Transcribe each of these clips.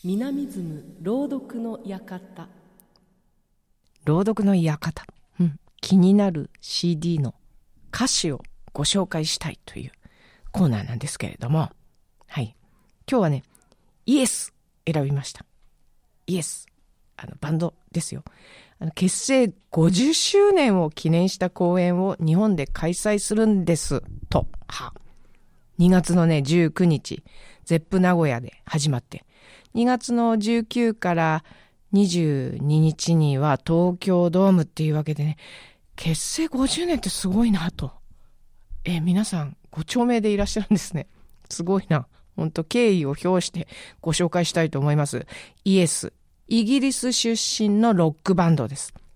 南ズ朗読の館。 朗読の館、気になる CD の歌詞をご紹介したいというコーナーなんですけれども、はい、今日はね、イエス選びました。イエス、バンドですよ。結成50周年を記念した公演を日本で開催するんですと。2月のね19日、ゼップ名古屋で始まって、2月の19から22日には東京ドームっていうわけでね、結成50年ってすごいなと。皆さんご長命でいらっしゃるんですね。すごいな。本当敬意を表してご紹介したいと思います。イエス、イギリス出身のロックバンドです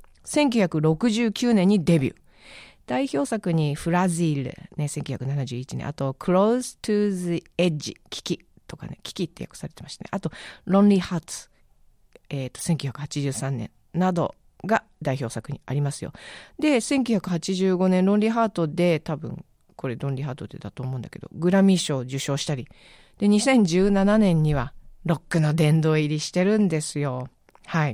。1969年にデビュー。代表作にフラジール、ね、1971年、あと Close to the Edge、 危機とかね、危機って訳されてましたね。あと Lonely Hearts、1983年などが代表作にありますよ。で、1985年ロンリーハートで、多分これロンリーハートでだと思うんだけど、グラミー賞を受賞したり、で2017年にはロックの殿堂入りしてるんですよ。はい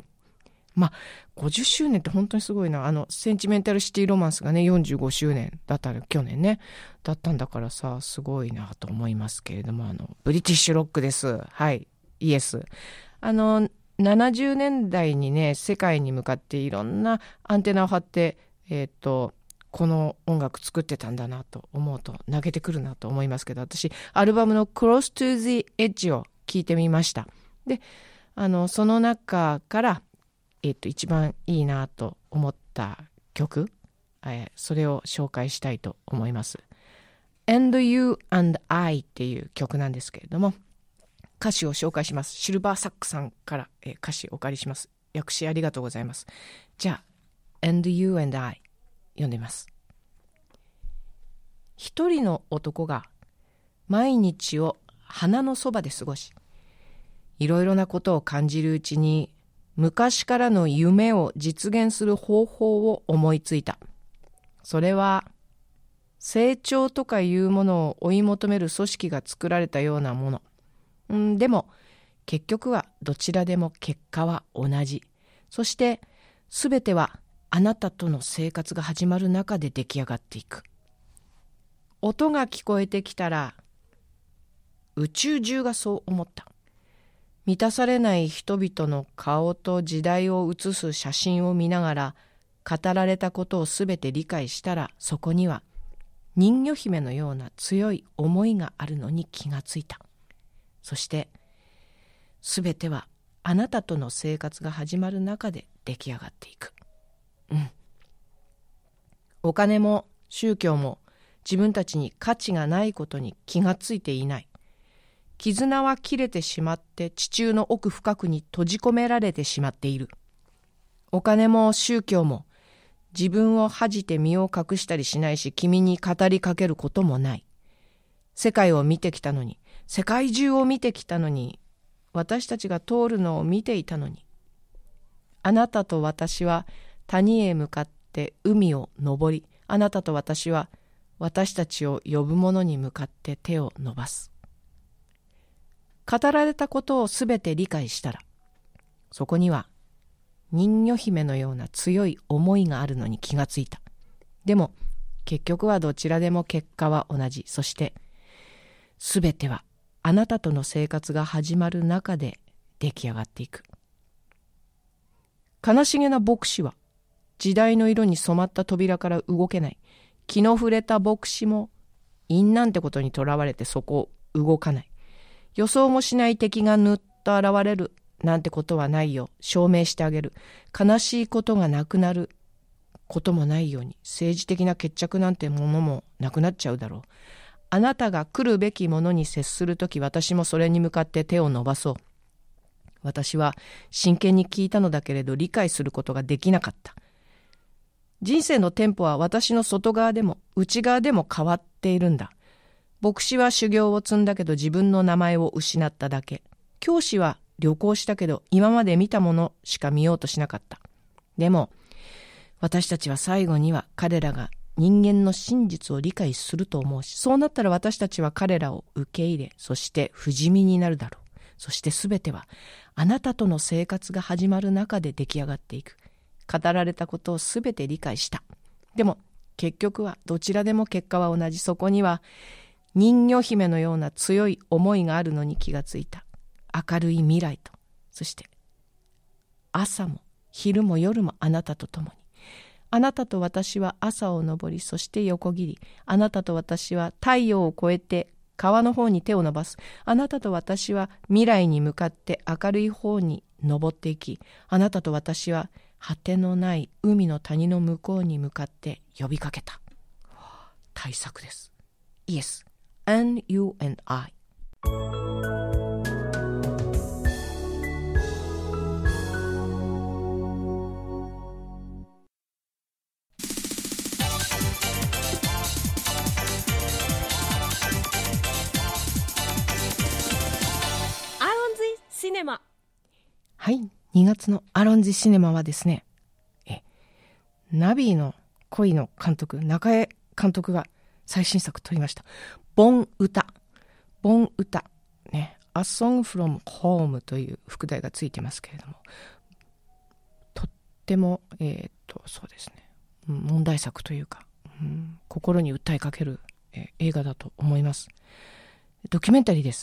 。50周年って本当にすごいな。センチメンタルシティロマンスがね、45周年だったら、去年ね、だったんだからさ、すごいなと思いますけれども、ブリティッシュロックです。はい。イエス。70年代にね、世界に向かっていろんなアンテナを張って、この音楽作ってたんだなと思うと、泣けてくるなと思いますけど、私、アルバムの Close to the Edge を聴いてみました。で、その中から、一番いいなと思った曲、それを紹介したいと思います。And You and I っていう曲なんですけれども、歌詞を紹介します。シルバーサックさんから、歌詞をお借りします。訳詞ありがとうございます。じゃあ And You and I 読んでみます。一人の男が毎日を花のそばで過ごし、いろいろなことを感じるうちに、昔からの夢を実現する方法を思いついた。それは成長とかいうものを追い求める組織が作られたようなもの。でも結局はどちらでも結果は同じ。そしてすべてはあなたとの生活が始まる中で出来上がっていく。音が聞こえてきたら宇宙中がそう思った。満たされない人々の顔と時代を写す写真を見ながら、語られたことをすべて理解したら、そこには人魚姫のような強い思いがあるのに気がついた。そしてすべてはあなたとの生活が始まる中で出来上がっていく。お金も宗教も自分たちに価値がないことに気がついていない。絆は切れてしまって地中の奥深くに閉じ込められてしまっている。お金も宗教も自分を恥じて身を隠したりしないし、君に語りかけることもない。世界を見てきたのに、世界中を見てきたのに、私たちが通るのを見ていたのに。あなたと私は谷へ向かって海を登り、あなたと私は私たちを呼ぶ者に向かって手を伸ばす。語られたことをすべて理解したら、そこには人魚姫のような強い思いがあるのに気がついた。でも結局はどちらでも結果は同じ。そしてすべてはあなたとの生活が始まる中で出来上がっていく。悲しげな牧師は時代の色に染まった扉から動けない。気の触れた牧師も因なんてことにとらわれてそこを動かない。予想もしない敵がぬっと現れるなんてことはないよ。証明してあげる。悲しいことがなくなることもないように、政治的な決着なんてものもなくなっちゃうだろう。あなたが来るべきものに接するとき、私もそれに向かって手を伸ばそう。私は真剣に聞いたのだけれど、理解することができなかった。人生のテンポは私の外側でも内側でも変わっているんだ。牧師は修行を積んだけど自分の名前を失っただけ。教師は旅行したけど今まで見たものしか見ようとしなかった。でも私たちは最後には彼らが人間の真実を理解すると思うし、そうなったら私たちは彼らを受け入れ、そして不死身になるだろう。 そしてすべてはあなたとの生活が始まる中で出来上がっていく。語られたことをすべて理解した。でも結局はどちらでも結果は同じ。そこには人魚姫のような強い思いがあるのに気がついた。明るい未来と、そして朝も昼も夜もあなたと共に。あなたと私は朝を昇り、そして横切り、あなたと私は太陽を越えて川の方に手を伸ばす。あなたと私は未来に向かって明るい方に登っていき、あなたと私は果てのない海の谷の向こうに向かって呼びかけた。大作です。Yes, and you and I。 シネマ。 はい、2月のアロンジシネマはですね、ナビの恋の監督、中江監督が最新作撮りました。ボン歌ね、A Song from Home という副題がついてますけれども、とってもそうですね、問題作というか、心に訴えかける、映画だと思います。ドキュメンタリーです。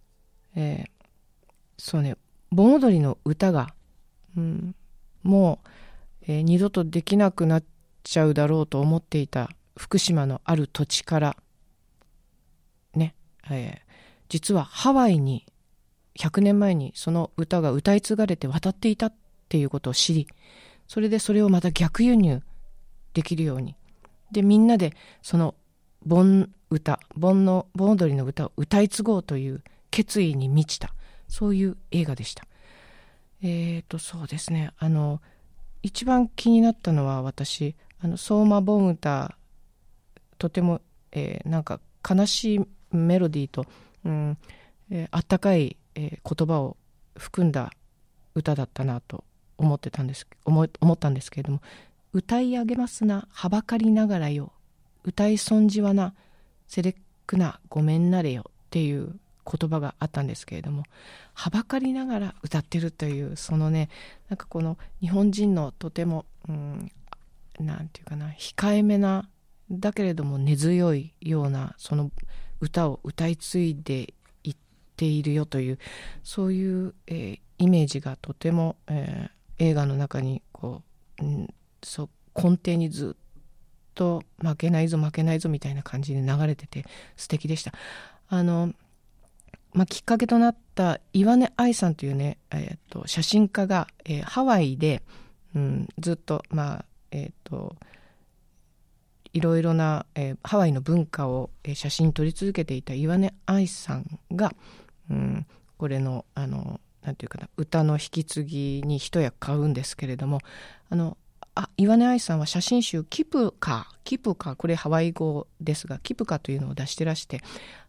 そうね、盆踊りの歌が、もう、二度とできなくなっちゃうだろうと思っていた福島のある土地からね、実はハワイに100年前にその歌が歌い継がれて渡っていたっていうことを知り、それでそれをまた逆輸入できるように、でみんなでその盆踊りの歌を歌い継ごうという決意に満ちた、そういう映画でした。そうですね、一番気になったのは、私相馬盆歌、とても、なんか悲しいメロディーと、あったかい、言葉を含んだ歌だったなと思ったんですけれども、歌い上げますなはばかりながらよ、歌い損じはなセレクなごめんなれよっていう言葉があったんですけれども、はばかりながら歌ってるという、そのね、なんかこの日本人のとても、なんていうかな、控えめなだけれども根強いようなその歌を歌い継いでいっているよという、そういう、イメージがとても、映画の中にこう、そう根底にずっと負けないぞみたいな感じで流れてて素敵でした。きっかけとなった岩根愛さんというね、写真家が、ハワイで、ずっと、いろいろな、ハワイの文化を、写真に撮り続けていた岩根愛さんが、これの、なんていうかな、歌の引き継ぎに一役買うんですけれども、岩根愛さんは写真集キプカ、これハワイ語ですが、キプカというのを出してらして、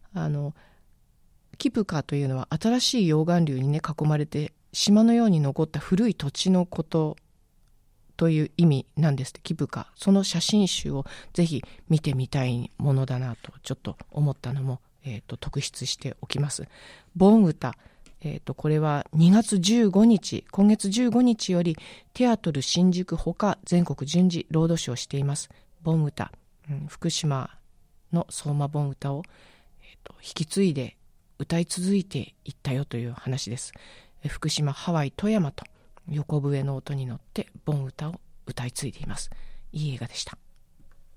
キプカというのは新しい溶岩流にね囲まれて島のように残った古い土地のことという意味なんですって。キプカ、その写真集をぜひ見てみたいものだなとちょっと思ったのも、特筆しておきます。盆歌、これは2月15日、今月15日よりテアトル新宿ほか全国順次ロードショーしています。盆歌、福島の相馬盆歌を、引き継いで歌い続いていったよという話です。福島、ハワイ、富山と横笛の音に乗って盆歌を歌い継いでいます。いい映画でした。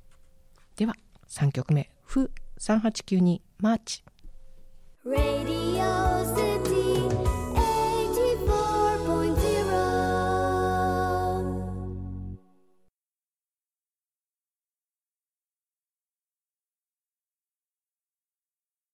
では3曲目、フ3892マーチ。